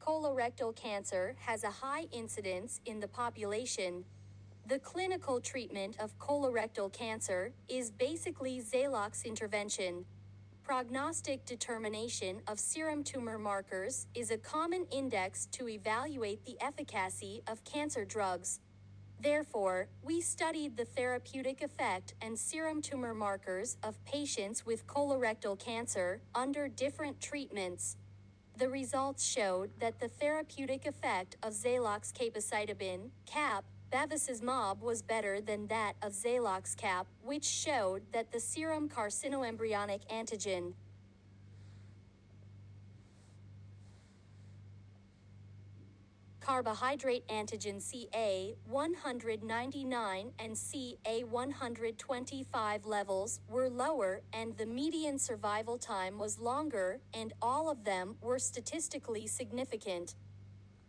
colorectal cancer has a high incidence in the population. The clinical treatment of colorectal cancer is basically Zalox intervention. Prognostic determination of serum tumor markers is a common index to evaluate the efficacy of cancer drugs. Therefore, we studied the therapeutic effect and serum tumor markers of patients with colorectal cancer under different treatments. The results showed that the therapeutic effect of Zalox capecitabine, CAP, bevacizumab was better than that of Zalox CAP, which showed that the serum carcinoembryonic antigen carbohydrate antigen CA-199 and CA-125 levels were lower, and the median survival time was longer, and all of them were statistically significant.